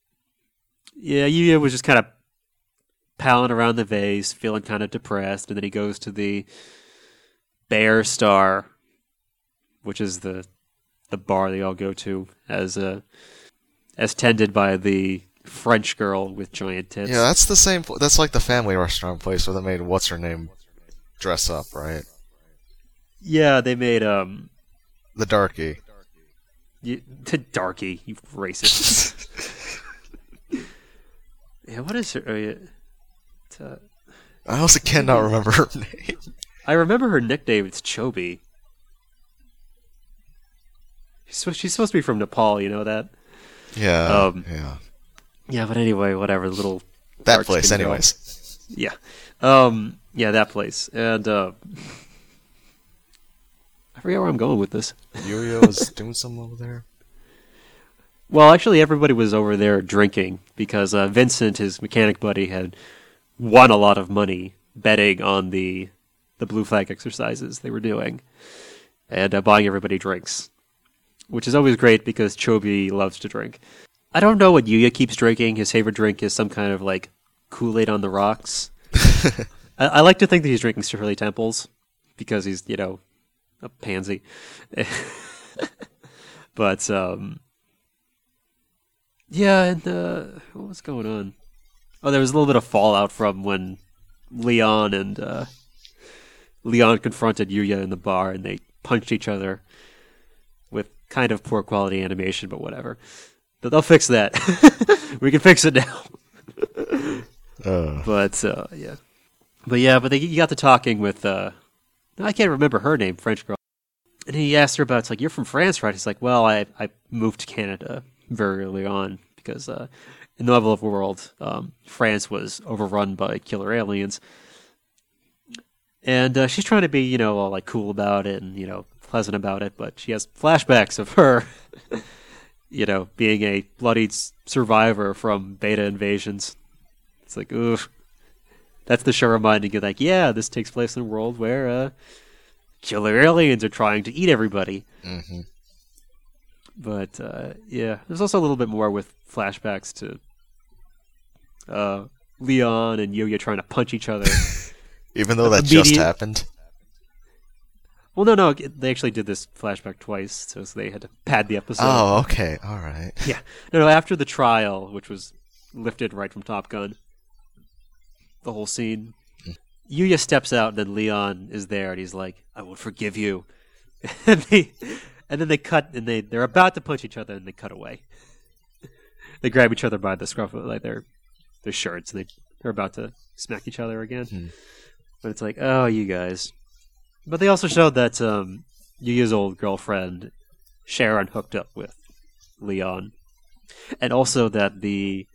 Speaker 1: Yeah, Yuya was just kind of palling around the vase, feeling kind of depressed, and then he goes to the Bear Star, which is the bar they all go to, as tended by the French girl with giant tits.
Speaker 2: Yeah, that's the same. That's like the family restaurant place where they made what's her name dress up, right?
Speaker 1: Yeah, they made
Speaker 2: the darky.
Speaker 1: The darky, you racist. Yeah, what is her?
Speaker 2: I also cannot remember her name.
Speaker 1: I remember her nickname. It's Chobi. She's supposed to be from Nepal. You know that?
Speaker 2: Yeah.
Speaker 1: Yeah. Yeah, but anyway, whatever. Little
Speaker 2: that place, anyways.
Speaker 1: Yeah. Yeah, that place, and I forget where I'm going with this.
Speaker 2: Yuya was doing something over there.
Speaker 1: Well, actually, everybody was over there drinking because Vincent, his mechanic buddy, had won a lot of money betting on the blue flag exercises they were doing and buying everybody drinks, which is always great because Chobi loves to drink. I don't know what Yuya keeps drinking. His favorite drink is some kind of like Kool-Aid on the rocks. I like to think that he's drinking Shirley Temples because he's, a pansy. But, yeah, and what was going on? Oh, there was a little bit of fallout from when Leon confronted Yuya in the bar, and they punched each other with kind of poor quality animation, but whatever. But they'll fix that. We can fix it now. But yeah. But you got to talking with, I can't remember her name, French girl. And he asked her about, it's like, you're from France, right? He's like, well, I moved to Canada very early on because in the level of the world, France was overrun by killer aliens. And she's trying to be, all like cool about it and, pleasant about it, but she has flashbacks of her, being a bloodied survivor from beta invasions. It's like, oof. That's the show reminding you, like, yeah, this takes place in a world where killer aliens are trying to eat everybody.
Speaker 2: Mm-hmm.
Speaker 1: But, yeah, there's also a little bit more with flashbacks to Leon and Yuya trying to punch each other.
Speaker 2: Even though that just happened?
Speaker 1: Well, no, they actually did this flashback twice, so they had to pad the episode.
Speaker 2: Oh, okay, all right.
Speaker 1: Yeah. No, after the trial, which was lifted right from Top Gun, the whole scene, Yuya steps out, and then Leon is there, and he's like, I will forgive you. and then they cut, and they're about to punch each other, and they cut away. They grab each other by the scruff of like their shirts, and they're about to smack each other again.
Speaker 2: Hmm.
Speaker 1: But it's like, oh, you guys. But they also showed that Yuya's old girlfriend, Sharon, hooked up with Leon. And also that the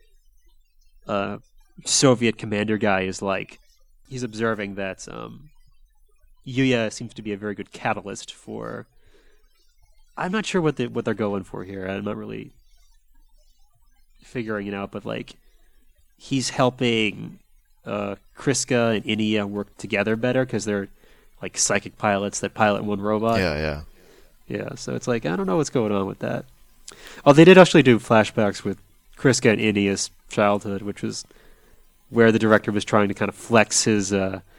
Speaker 1: Soviet commander guy is like, he's observing that Yuya seems to be a very good catalyst for... I'm not sure what they're going for here. I'm not really figuring it out, but like, he's helping Kriska and Inia work together better because they're like psychic pilots that pilot one robot. Yeah, so it's like, I don't know what's going on with that. Oh, they did actually do flashbacks with Kriska and Inia's childhood, which was where the director was trying to kind of flex his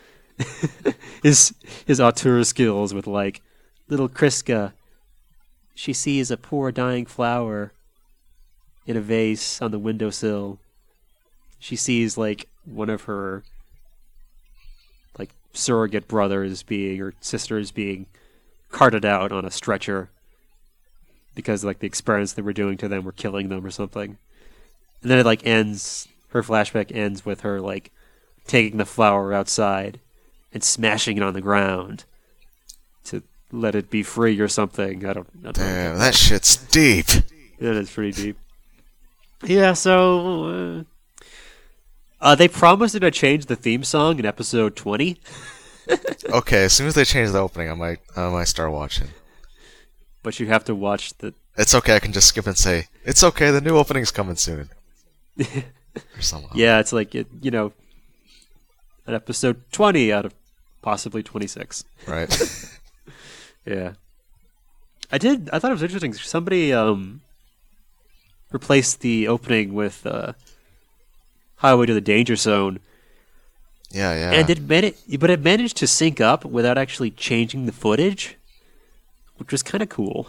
Speaker 1: his auteur skills with like, little Kriska, she sees a poor dying flower in a vase on the windowsill. She sees like one of her like surrogate brothers or sisters being carted out on a stretcher because like the experiments they were doing to them were killing them or something. And then it like ends, her flashback ends with her like taking the flower outside and smashing it on the ground to let it be free or something. I don't know.
Speaker 2: Damn, that shit's deep.
Speaker 1: That is pretty deep. Yeah, so they promised to change the theme song in episode 20.
Speaker 2: Okay, as soon as they change the opening, I might start watching.
Speaker 1: But you have to watch the...
Speaker 2: It's okay, I can just skip and say, it's okay, the new opening's coming soon. Or somehow.
Speaker 1: Yeah, it's like, an episode 20 out of possibly 26.
Speaker 2: Right.
Speaker 1: Yeah. I thought it was interesting. Somebody replaced the opening with Highway to the Danger Zone.
Speaker 2: Yeah.
Speaker 1: And it managed to sync up without actually changing the footage, which was kind of cool.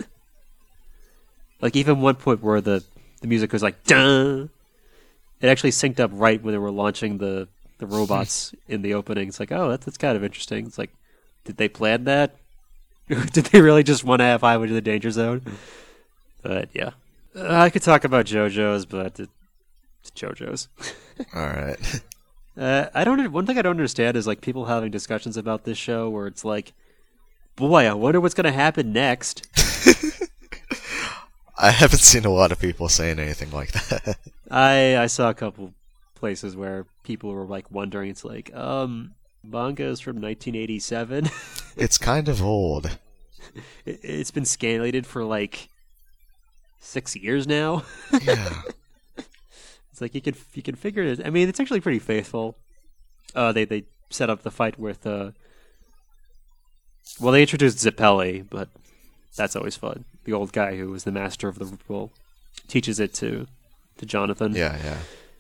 Speaker 1: Like even one point where the music was like, dun, it actually synced up right when they were launching the robots in the opening. It's like, oh, that's kind of interesting. It's like, did they plan that? Did they really just want to have Highway to the Danger Zone? But yeah. I could talk about JoJo's, but it's JoJo's.
Speaker 2: All right.
Speaker 1: One thing I don't understand is like people having discussions about this show where it's like, boy, I wonder what's going to happen next.
Speaker 2: I haven't seen a lot of people saying anything like that.
Speaker 1: I saw a couple places where people were like wondering. It's like, manga is from 1987.
Speaker 2: It's kind of old.
Speaker 1: It's been scanlated for like 6 years now.
Speaker 2: Yeah.
Speaker 1: It's like you can figure it. I mean, it's actually pretty faithful. They set up the fight with they introduced Zeppeli, but that's always fun. The old guy who was the master of the rule teaches it to Jonathan.
Speaker 2: Yeah.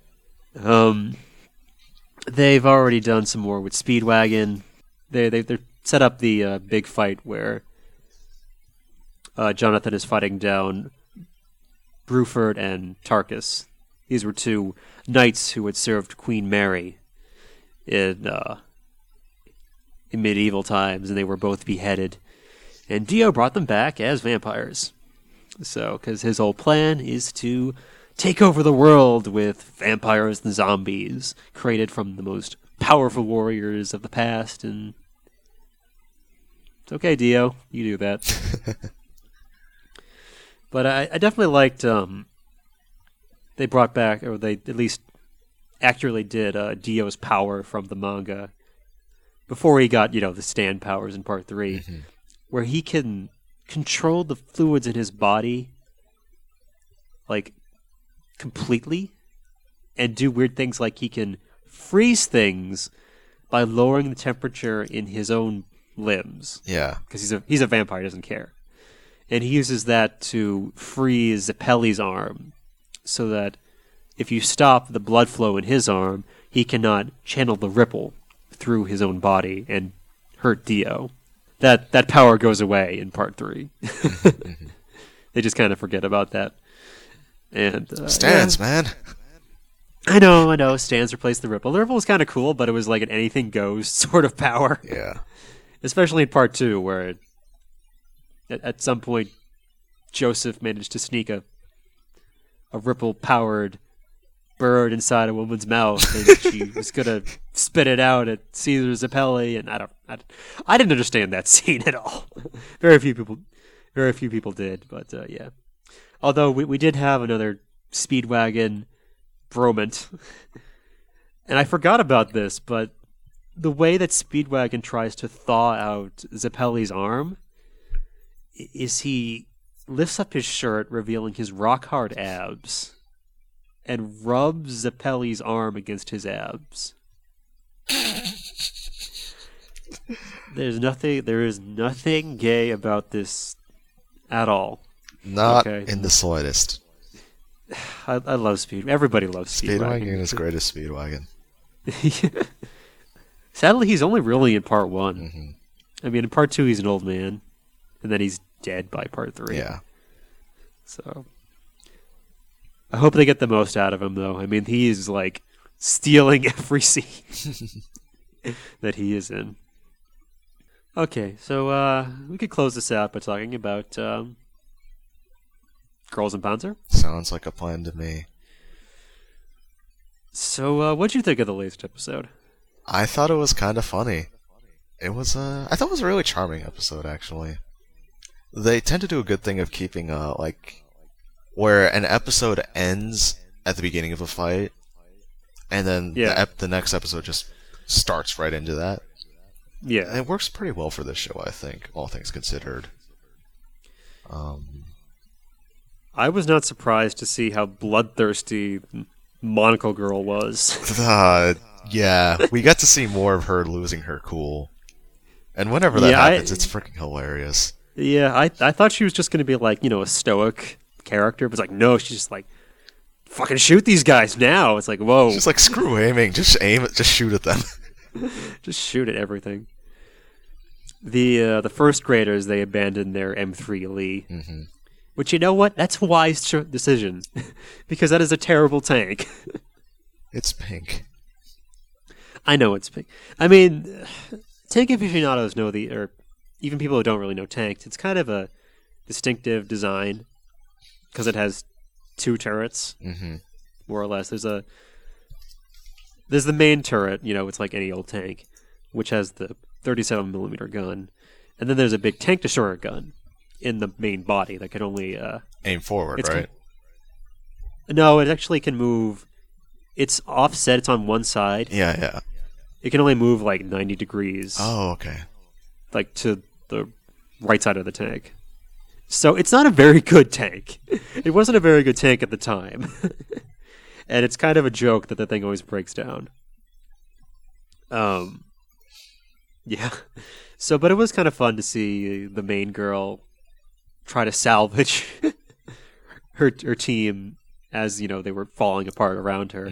Speaker 1: They've already done some more with Speedwagon. They're set up the big fight where Jonathan is fighting down Bruford and Tarkus. These were two knights who had served Queen Mary in medieval times, and they were both beheaded. And Dio brought them back as vampires. So, because his whole plan is to take over the world with vampires and zombies created from the most powerful warriors of the past. And it's okay, Dio, you do that. But I definitely liked they brought back, or they at least accurately did, Dio's power from the manga before he got, the stand powers in part 3, where he can control the fluids in his body, like, completely, and do weird things like he can freeze things by lowering the temperature in his own limbs.
Speaker 2: Yeah.
Speaker 1: Because he's a vampire, he doesn't care. And he uses that to freeze Zeppeli's arm, so that if you stop the blood flow in his arm, he cannot channel the ripple through his own body and hurt Dio. That power goes away in part 3. They just kind of forget about that. And
Speaker 2: Stands, man.
Speaker 1: I know. Stands replaced the ripple. The ripple was kind of cool, but it was like an anything goes sort of power.
Speaker 2: Yeah.
Speaker 1: Especially in part 2, where at some point Joseph managed to sneak a ripple-powered bird inside a woman's mouth, and she was gonna spit it out at Caesar Zeppeli, and I didn't understand that scene at all. Very few people did, but yeah. Although we did have another Speedwagon bromance, and I forgot about this, but the way that Speedwagon tries to thaw out Zeppeli's arm is he lifts up his shirt, revealing his rock-hard abs, and rubs Zeppeli's arm against his abs. There is nothing gay about this at all.
Speaker 2: Not in the slightest.
Speaker 1: I love Speed. Everybody loves Speedwagon.
Speaker 2: Speedwagon is great as Speedwagon.
Speaker 1: Sadly, he's only really in part 1. I mean, in part 2, he's an old man, and then he's dead by part 3.
Speaker 2: Yeah.
Speaker 1: So, I hope they get the most out of him, though. I mean, he is, like, stealing every scene that he is in. Okay, so we could close this out by talking about Girls in Panzer.
Speaker 2: Sounds like a plan to me.
Speaker 1: So, what'd you think of the latest episode?
Speaker 2: I thought it was kind of funny. I thought it was a really charming episode, actually. They tend to do a good thing of keeping, where an episode ends at the beginning of a fight, and then the next episode just starts right into that.
Speaker 1: Yeah.
Speaker 2: And it works pretty well for this show, I think, all things considered.
Speaker 1: I was not surprised to see how bloodthirsty Monocle Girl was.
Speaker 2: Yeah, we got to see more of her losing her cool. And whenever that happens, it's freaking hilarious.
Speaker 1: Yeah, I thought she was just going to be like, a stoic character, but it's like, no, she's just like, fucking shoot these guys now. It's like, whoa.
Speaker 2: She's like, screw aiming, just shoot at them.
Speaker 1: Just shoot at everything. The first graders, they abandoned their M3 Lee. Which, you know what? That's a wise decision. Because that is a terrible tank.
Speaker 2: It's pink.
Speaker 1: I know it's pink. I mean, tank aficionados know or even people who don't really know tanks, it's kind of a distinctive design. Because it has 2 turrets, more or less. There's the main turret, it's like any old tank, which has the 37mm gun. And then there's a big tank destroyer gun in the main body that can only...
Speaker 2: aim forward, right?
Speaker 1: No, it actually can move... It's offset, it's on one side.
Speaker 2: Yeah.
Speaker 1: It can only move like 90 degrees.
Speaker 2: Oh, okay.
Speaker 1: Like to the right side of the tank. So it's not a very good tank. It wasn't a very good tank at the time. And it's kind of a joke that the thing always breaks down. Yeah. So, but it was kind of fun to see the main girl try to salvage her team as, they were falling apart around her.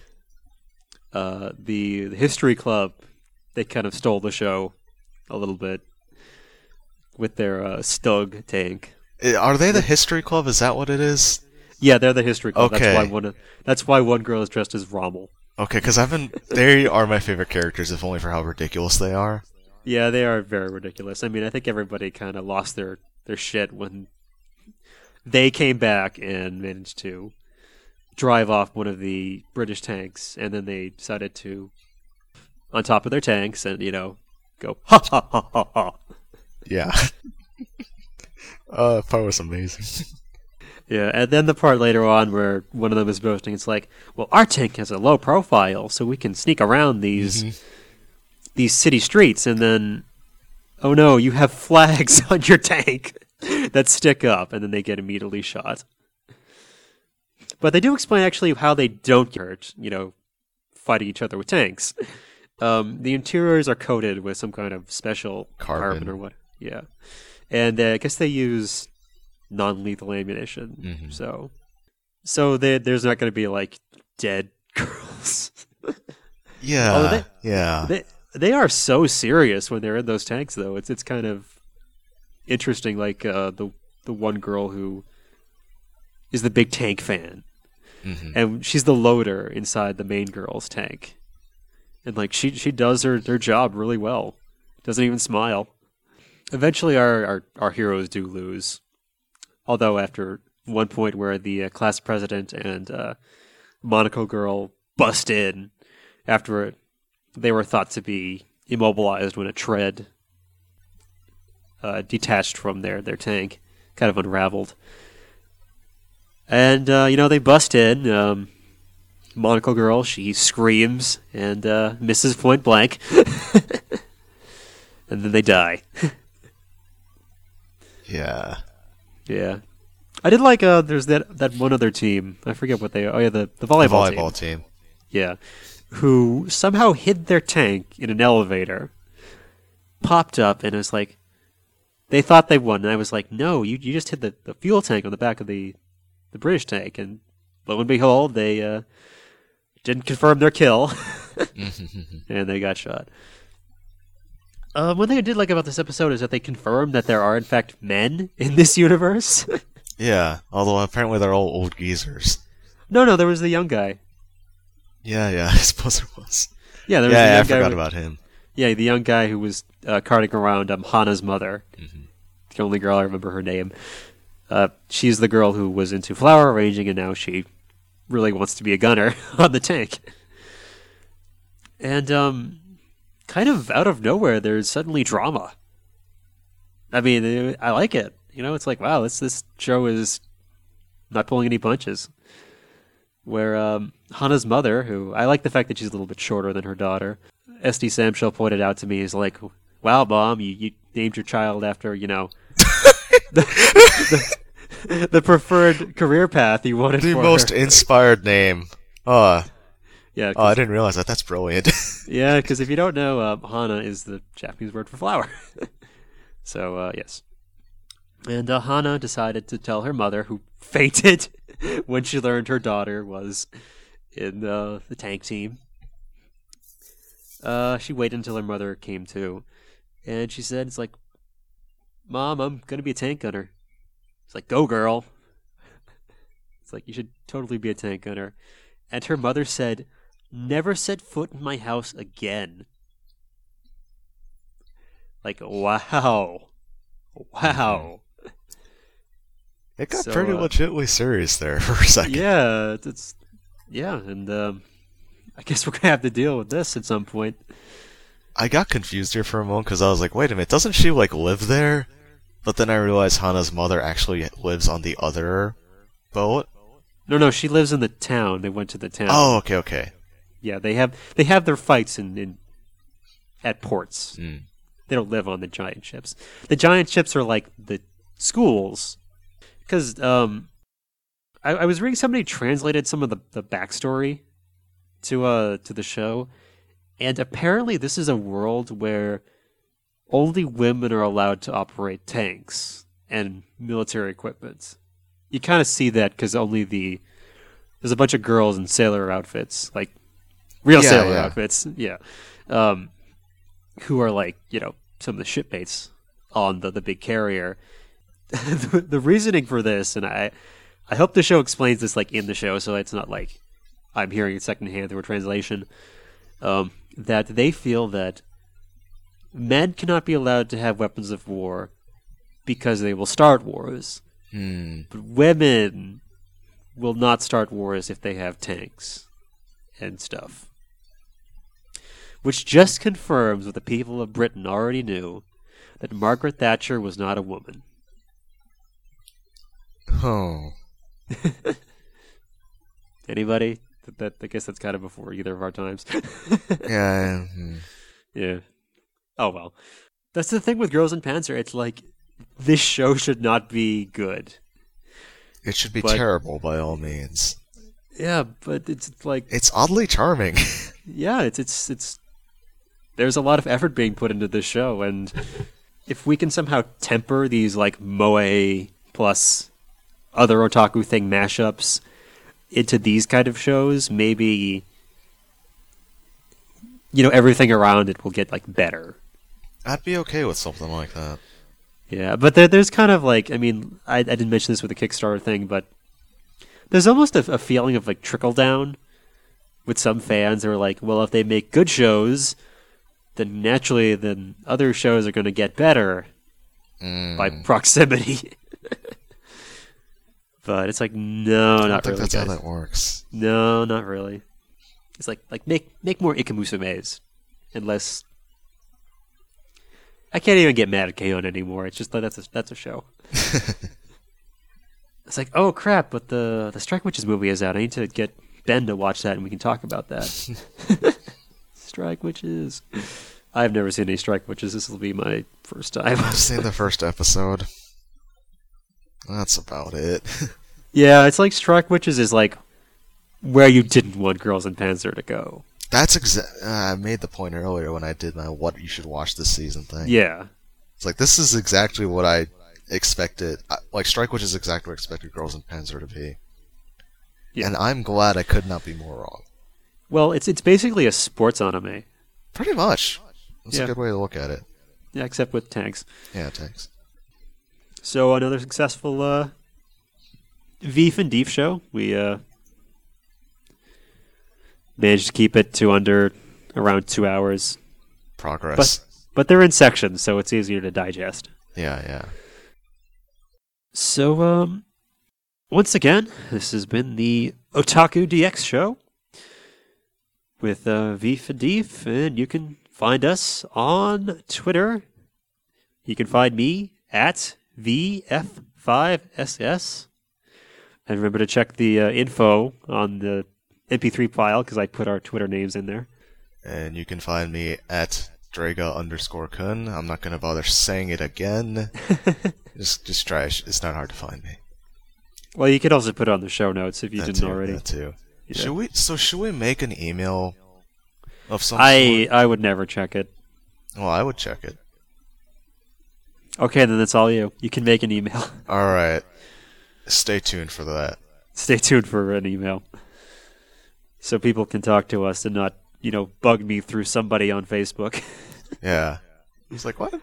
Speaker 1: The History Club, they kind of stole the show a little bit with their Stug tank.
Speaker 2: Are they the History Club? Is that what it is?
Speaker 1: Yeah, they're the History Club.
Speaker 2: Okay.
Speaker 1: That's why one girl is dressed as Rommel.
Speaker 2: Okay, because they are my favorite characters, if only for how ridiculous they are.
Speaker 1: Yeah, they are very ridiculous. I mean, I think everybody kind of lost their shit when they came back and managed to drive off one of the British tanks, and then they decided to, on top of their tanks, and, go, ha ha ha ha ha.
Speaker 2: Yeah. That part was amazing.
Speaker 1: Yeah, and then the part later on where one of them is boasting, it's like, well, our tank has a low profile, so we can sneak around these city streets, and then, oh no, you have flags on your tank that stick up, and then they get immediately shot. But they do explain actually how they don't get hurt, fighting each other with tanks. The interiors are coated with some kind of special carbon or what. Yeah. And I guess they use non-lethal ammunition. Mm-hmm. So there's not going to be like dead girls.
Speaker 2: Yeah.
Speaker 1: They are so serious when they're in those tanks, though. It's kind of interesting. Like the one girl who is the big tank fan, and she's the loader inside the main girl's tank, and like she does her job really well. Doesn't even smile. Eventually, our heroes do lose, although after one point where the class president and Monaco girl bust in after they were thought to be immobilized when a tread detached from their tank, kind of unraveled. And, they bust in. Monaco girl, she screams and misses point blank. And then they die.
Speaker 2: Yeah.
Speaker 1: Yeah. I did like, there's that one other team. I forget what they are. Oh, yeah, the volleyball
Speaker 2: team.
Speaker 1: Yeah. Who somehow hid their tank in an elevator, popped up, and it was like, they thought they won. And I was like, no, you just hid the fuel tank on the back of the British tank. And lo and behold, they didn't confirm their kill. And they got shot. One thing I did like about this episode is that they confirmed that there are, in fact, men in this universe.
Speaker 2: Yeah, although apparently they're all old geezers.
Speaker 1: No, there was the young guy.
Speaker 2: Yeah, I suppose there was.
Speaker 1: Yeah, there was the young
Speaker 2: I
Speaker 1: guy
Speaker 2: forgot about him.
Speaker 1: Yeah, the young guy who was carting around Hana's mother. The only girl I remember her name. She's the girl who was into flower arranging, and now she really wants to be a gunner on the tank. And kind of out of nowhere, there's suddenly drama. I mean, I like it. It's like, wow, this show is not pulling any punches. Where Hana's mother, who I like the fact that she's a little bit shorter than her daughter, SD Samshell pointed out to me, is like, wow, Mom, you named your child after, the preferred career path you wanted
Speaker 2: the
Speaker 1: for
Speaker 2: most
Speaker 1: her.
Speaker 2: Inspired name.
Speaker 1: Yeah.
Speaker 2: I didn't realize that. That's brilliant.
Speaker 1: Yeah, because if you don't know, Hana is the Japanese word for flower. So, yes. And Hana decided to tell her mother, who fainted when she learned her daughter was in the tank team. She waited until her mother came to, and she said, it's like, Mom, I'm going to be a tank gunner. It's like, go, girl. It's like, you should totally be a tank gunner. And her mother said, never set foot in my house again. Like, wow.
Speaker 2: It got pretty legitimately serious there for a second.
Speaker 1: Yeah, and I guess we're going to have to deal with this at some point.
Speaker 2: I got confused here for a moment because I was like, wait a minute, doesn't she, live there? But then I realized Hana's mother actually lives on the other boat.
Speaker 1: No, she lives in the town. They went to the town.
Speaker 2: Oh, okay.
Speaker 1: Yeah, they have their fights at ports.
Speaker 2: Mm.
Speaker 1: They don't live on the giant ships. The giant ships are like the schools. Because I was reading, somebody translated some of the backstory to the show, and apparently this is a world where only women are allowed to operate tanks and military equipment. You kind of see that because there's a bunch of girls in sailor outfits, like real sailor outfits, who are like, some of the shipmates on the big carrier. The reasoning for this, and I hope the show explains this in the show, so it's not like I'm hearing it secondhand through a translation, that they feel that men cannot be allowed to have weapons of war because they will start wars. But women will not start wars if they have tanks and stuff. Which just confirms what the people of Britain already knew, that Margaret Thatcher was not a woman.
Speaker 2: Oh.
Speaker 1: Anybody? I guess that's kind of before either of our times.
Speaker 2: Yeah.
Speaker 1: Yeah. Oh well. That's the thing with Girls in Panzer. It's like, this show should not be good.
Speaker 2: It should be terrible by all means.
Speaker 1: Yeah, but it's like,
Speaker 2: it's oddly charming.
Speaker 1: Yeah, it's there's a lot of effort being put into this show, and if we can somehow temper these like moe plus other otaku thing mashups into these kind of shows, maybe everything around it will get like better.
Speaker 2: I'd be okay with something like that.
Speaker 1: Yeah, but there's kind of like, I mean, I didn't mention this with the Kickstarter thing, but there's almost a feeling of like trickle down with some fans who are like, well, if they make good shows, then naturally then other shows are going to get better by proximity. But it's like, no, not really,
Speaker 2: that's
Speaker 1: guys.
Speaker 2: how that works.
Speaker 1: No, not really. It's like make more Ikamusumes and less. I can't even get mad at K-On! Anymore. It's just like that's a show. It's like, oh crap! But the Strike Witches movie is out. I need to get Ben to watch that, and we can talk about that. Strike Witches. I've never seen any Strike Witches. This will be my first time.
Speaker 2: I've seen the first episode. That's about it.
Speaker 1: Yeah, it's like Strike Witches is like where you didn't want Girls in Panzer to go.
Speaker 2: That's I made the point earlier when I did my what you should watch this season thing.
Speaker 1: Yeah.
Speaker 2: It's like, this is exactly what I expected. Like, Strike Witch is exactly what I expected Girls in Panzer to be. Yeah. And I'm glad I could not be more wrong.
Speaker 1: Well, it's basically a sports anime.
Speaker 2: Pretty much. That's a good way to look at it.
Speaker 1: Yeah, except with tanks.
Speaker 2: Yeah, tanks.
Speaker 1: So another successful Veef and Deef show. We managed to keep it to under around 2 hours.
Speaker 2: Progress.
Speaker 1: But they're in sections, so it's easier to digest.
Speaker 2: Yeah.
Speaker 1: So, once again, this has been the Otaku DX show with Veef and Deef, and you can find us on Twitter. You can find me at VF5SS. And remember to check the info on the MP3 file, because I put our Twitter names in there.
Speaker 2: And you can find me at Draga_Kun. I'm not going to bother saying it again. just try. It's not hard to find me.
Speaker 1: Well, you could also put it on the show notes if you didn't already.
Speaker 2: That too.
Speaker 1: Yeah.
Speaker 2: Should we make an email of some
Speaker 1: sort? I would never check it.
Speaker 2: Well, I would check it.
Speaker 1: Okay, then that's all you. You can make an email.
Speaker 2: All right. Stay tuned for that.
Speaker 1: Stay tuned for an email. So people can talk to us and not, bug me through somebody on Facebook.
Speaker 2: Yeah. He's like, what?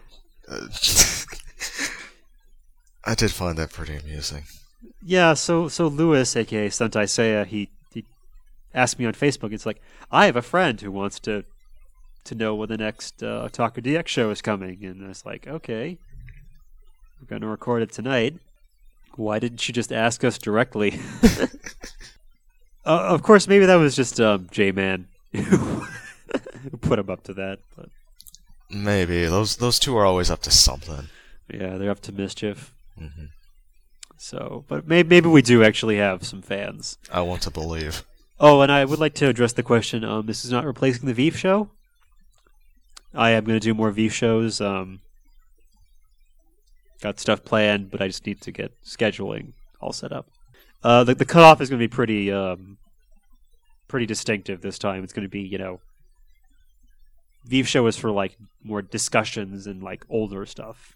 Speaker 2: I did find that pretty amusing.
Speaker 1: Yeah, so Lewis, a.k.a. Sentai Seiya, he asked me on Facebook, it's like, I have a friend who wants to know when the next Otaku DX show is coming. And I was like, okay, we're going to record it tonight. Why didn't you just ask us directly? Of course, maybe that was just J-Man who put him up to that. But
Speaker 2: maybe. Those two are always up to something.
Speaker 1: Yeah, they're up to mischief.
Speaker 2: Mm-hmm.
Speaker 1: So, but maybe we do actually have some fans.
Speaker 2: I want to believe.
Speaker 1: Oh, and I would like to address the question, this is not replacing the Veef show. I am going to do more Veef shows. Got stuff planned, but I just need to get scheduling all set up. The cutoff is going to be pretty distinctive this time. It's going to be, Veef show is for like more discussions and like older stuff,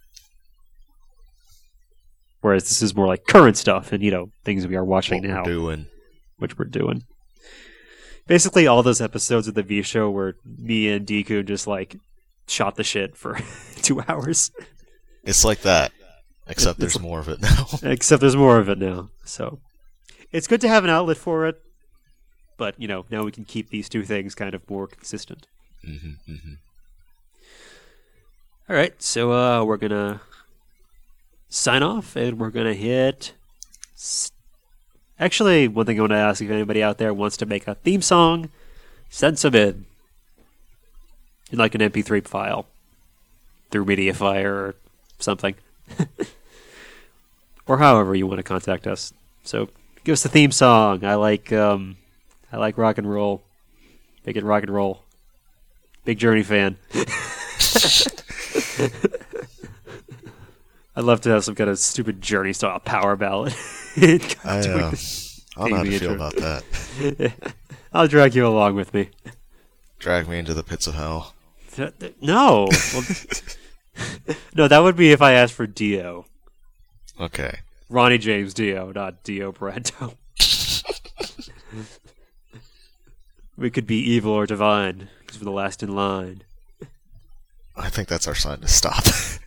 Speaker 1: whereas this is more like current stuff and things we are watching now, which we're doing. Basically, all those episodes of the Veef show where me and Deku just like shot the shit for 2 hours.
Speaker 2: It's like that, except there's more of it now.
Speaker 1: Except there's more of it now. So it's good to have an outlet for it, but now we can keep these two things kind of more consistent.
Speaker 2: Mm-hmm, mm-hmm.
Speaker 1: All right, so we're gonna sign off, and we're gonna hit. Actually, one thing I want to ask: if anybody out there wants to make a theme song, send some in like an MP3 file through MediaFire or something, or however you want to contact us. So give us the theme song. I like rock and roll. Make it rock and roll. Big Journey fan. I'd love to have some kind of stupid Journey style power ballad.
Speaker 2: I don't know how to feel about that.
Speaker 1: I'll drag you along with me.
Speaker 2: Drag me into the pits of hell.
Speaker 1: No. Well, no, that would be if I asked for Dio.
Speaker 2: Okay.
Speaker 1: Ronnie James Dio, not Dio Brando. We could be evil or divine, because we're the last in line.
Speaker 2: I think that's our sign to stop.